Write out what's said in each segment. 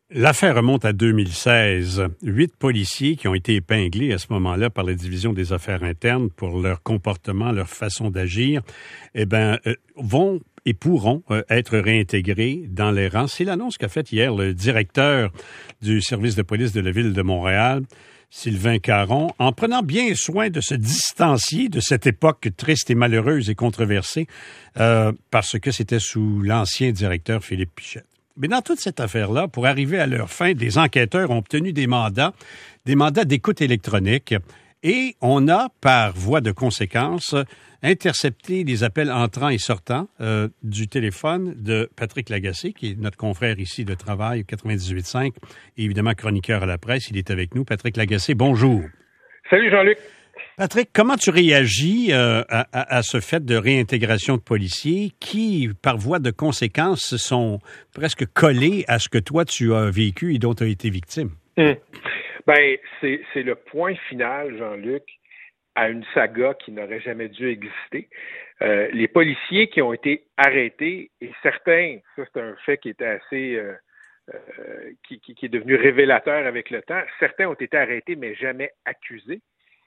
L'affaire remonte à 2016. 8 policiers qui ont été épinglés à ce moment-là par la division des affaires internes pour leur comportement, leur façon d'agir, vont et pourront être réintégrés dans les rangs. C'est l'annonce qu'a faite hier le directeur du service de police de la ville de Montréal, Sylvain Caron, en prenant bien soin de se distancier de cette époque triste et malheureuse et controversée, parce que c'était sous l'ancien directeur Philippe Pichette. Mais dans toute cette affaire-là, pour arriver à leur fin, des enquêteurs ont obtenu des mandats d'écoute électronique, et on a, par voie de conséquence, intercepté les appels entrants et sortants du téléphone de Patrick Lagacé, qui est notre confrère ici de travail, 98.5, et évidemment chroniqueur à la presse. Il est avec nous. Patrick Lagacé, bonjour. Salut Jean-Luc. Patrick, comment tu réagis à ce fait de réintégration de policiers qui, par voie de conséquence, sont presque collés à ce que toi, tu as vécu et dont tu as été victime? Ben, c'est le point final, Jean-Luc, à une saga qui n'aurait jamais dû exister. Les policiers qui ont été arrêtés, et certains, ça c'est un fait qui était assez... qui est devenu révélateur avec le temps, certains ont été arrêtés mais jamais accusés.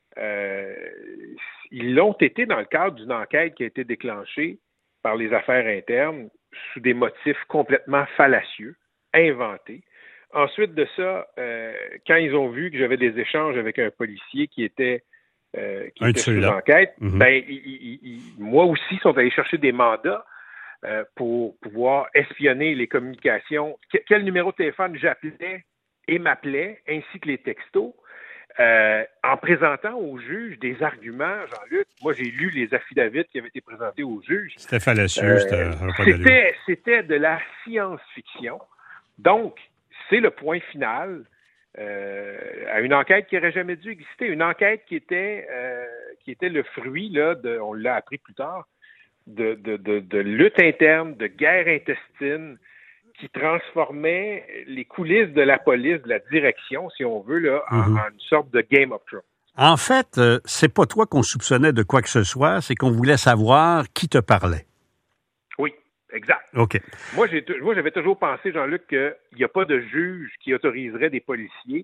Ils l'ont été dans le cadre d'une enquête qui a été déclenchée par les affaires internes sous des motifs complètement fallacieux, inventés. Ensuite de ça, quand ils ont vu que j'avais des échanges avec un policier qui était sous enquête, moi aussi, ils sont allés chercher des mandats pour pouvoir espionner les communications, quel numéro de téléphone j'appelais et m'appelait, ainsi que les textos. En présentant au juge des arguments, Jean-Luc, moi j'ai lu les affidavits qui avaient été présentés au juge. C'était fallacieux, c'était de la science-fiction. Donc, c'est le point final à une enquête qui n'aurait jamais dû exister. Une enquête qui était le fruit, là, on l'a appris plus tard, de lutte interne, de guerre intestine, qui transformait les coulisses de la police, de la direction, si on veut, là, en une sorte de Game of Thrones. En fait, c'est pas toi qu'on soupçonnait de quoi que ce soit, c'est qu'on voulait savoir qui te parlait. Oui, exact. OK. Moi, j'avais toujours pensé, Jean-Luc, qu'il n'y a pas de juge qui autoriserait des policiers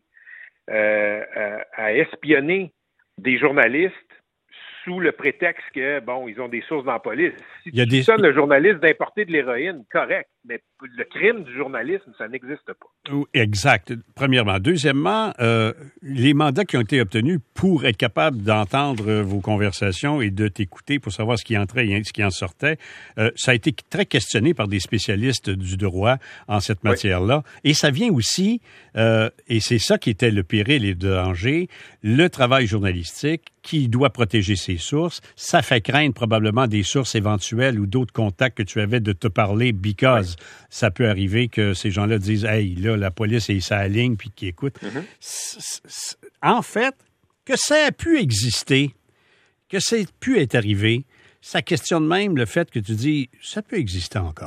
à espionner des journalistes sous le prétexte que, ils ont des sources dans la police. Si tu soupçonnes le journaliste d'importer de l'héroïne, correct, mais le crime du journalisme, ça n'existe pas. Exact, premièrement. Deuxièmement, les mandats qui ont été obtenus pour être capable d'entendre vos conversations et de t'écouter pour savoir ce qui entrait et ce qui en sortait, ça a été très questionné par des spécialistes du droit en cette matière-là. Et ça vient aussi, et c'est ça qui était le péril et le danger, le travail journalistique qui doit protéger ses sources. Ça fait craindre probablement des sources éventuelles ou d'autres contacts que tu avais de te parler because ça peut arriver que ces gens-là disent « Hey, là, la police est sa ligne » puis qui écoute. En fait, que ça a pu exister, que ça ait pu être arrivé, ça questionne même le fait que tu dis « Ça peut exister encore ».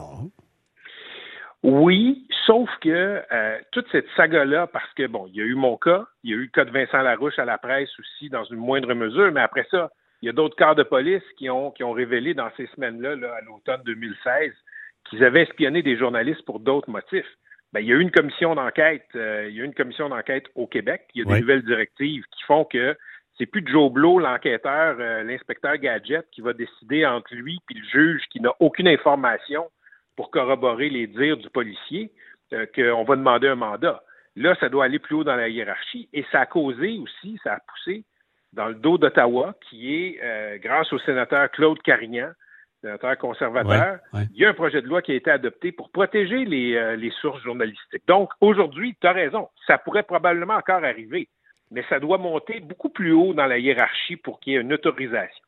Oui, sauf que toute cette saga-là, parce que, il y a eu mon cas, il y a eu le cas de Vincent Larouche à la presse aussi, dans une moindre mesure, mais après ça, il y a d'autres corps de police qui ont révélé dans ces semaines-là, là, à l'automne 2016, qu'ils avaient espionné des journalistes pour d'autres motifs. Il y a eu une commission d'enquête, au Québec, il y a des nouvelles directives qui font que c'est plus Joe Blow, l'enquêteur, l'inspecteur Gadget, qui va décider entre lui et le juge qui n'a aucune information pour corroborer les dires du policier, qu'on va demander un mandat. Là, ça doit aller plus haut dans la hiérarchie et ça a causé aussi, ça a poussé dans le dos d'Ottawa, qui est, grâce au sénateur Claude Carignan, sénateur conservateur, il y a un projet de loi qui a été adopté pour protéger les sources journalistiques. Donc, aujourd'hui, tu as raison, ça pourrait probablement encore arriver, mais ça doit monter beaucoup plus haut dans la hiérarchie pour qu'il y ait une autorisation.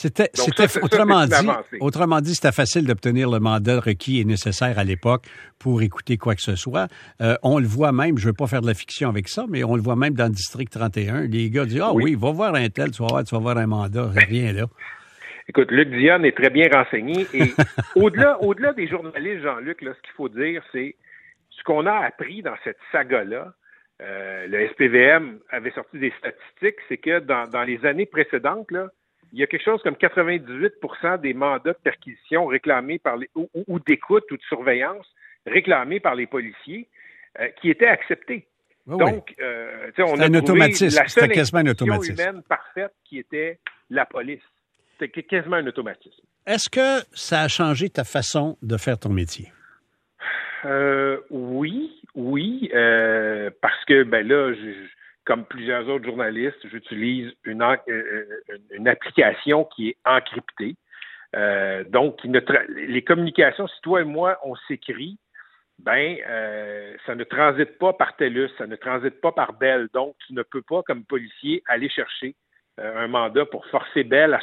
Autrement dit, c'était facile d'obtenir le mandat requis et nécessaire à l'époque pour écouter quoi que ce soit. On le voit même, je veux pas faire de la fiction avec ça, mais on le voit même dans le district 31. Les gars disent, oui, va voir un tel, tu vas voir un mandat, rien là. Écoute, Luc Dionne est très bien renseigné et au-delà des journalistes, Jean-Luc, là, ce qu'il faut dire, c'est ce qu'on a appris dans cette saga-là. Le SPVM avait sorti des statistiques, c'est que dans les années précédentes, là, il y a quelque chose comme 98% des mandats de perquisition réclamés par ou d'écoute ou de surveillance réclamés par les policiers qui était accepté. Oui, donc, on a un trouvé automatisme. la seule quasiment un institution automatisme humaine parfaite qui était la police. C'était quasiment un automatisme. Est-ce que ça a changé ta façon de faire ton métier? Oui, parce que là, comme plusieurs autres journalistes, j'utilise une application qui est encryptée. Donc, les communications, si toi et moi, on s'écrit, ça ne transite pas par TELUS, ça ne transite pas par Bell. Donc, tu ne peux pas, comme policier, aller chercher un mandat pour forcer Bell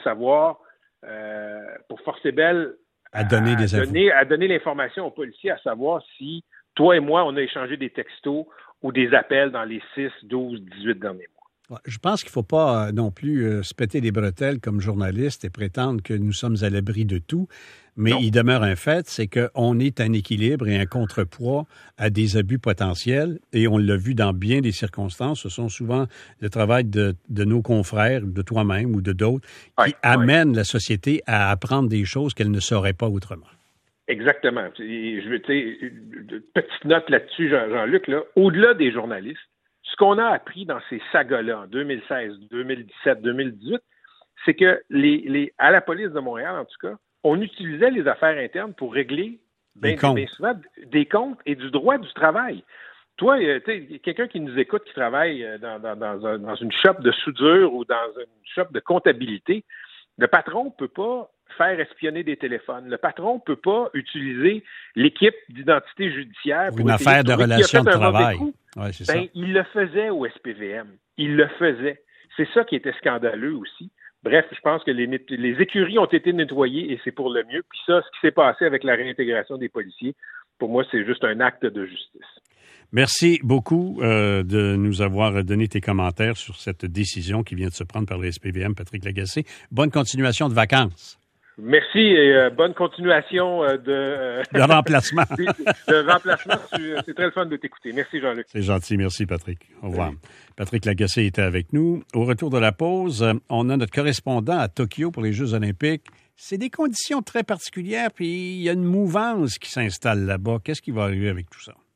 à donner l'information aux policiers, à savoir si toi et moi, on a échangé des textos ou des appels dans les 6, 12, 18 derniers mois. Je pense qu'il ne faut pas non plus se péter les bretelles comme journaliste et prétendre que nous sommes à l'abri de tout. Mais il demeure un fait, c'est qu'on est un équilibre et un contrepoids à des abus potentiels. Et on l'a vu dans bien des circonstances. Ce sont souvent le travail de nos confrères, de toi-même ou de d'autres, qui amènent la société à apprendre des choses qu'elle ne saurait pas autrement. Exactement. Petite note là-dessus, Jean-Luc, au-delà des journalistes, ce qu'on a appris dans ces sagas-là en 2016, 2017, 2018, c'est que à la police de Montréal, en tout cas, on utilisait les affaires internes pour régler bien souvent des comptes et du droit du travail. Toi, quelqu'un qui nous écoute, qui travaille dans une shop de soudure ou dans une shop de comptabilité, le patron ne peut pas faire espionner des téléphones. Le patron ne peut pas utiliser l'équipe d'identité judiciaire pour une affaire de relation de travail. Ouais, c'est ça. Il le faisait au SPVM. Il le faisait. C'est ça qui était scandaleux aussi. Bref, je pense que les écuries ont été nettoyées et c'est pour le mieux. Puis ça, ce qui s'est passé avec la réintégration des policiers, pour moi, c'est juste un acte de justice. Merci beaucoup de nous avoir donné tes commentaires sur cette décision qui vient de se prendre par le SPVM, Patrick Lagacé. Bonne continuation de vacances. Merci et bonne continuation de remplacement. de remplacement. C'est très le fun de t'écouter. Merci, Jean-Luc. C'est gentil. Merci, Patrick. Au revoir. Oui. Patrick Lagacé était avec nous. Au retour de la pause, on a notre correspondant à Tokyo pour les Jeux olympiques. C'est des conditions très particulières, puis il y a une mouvance qui s'installe là-bas. Qu'est-ce qui va arriver avec tout ça?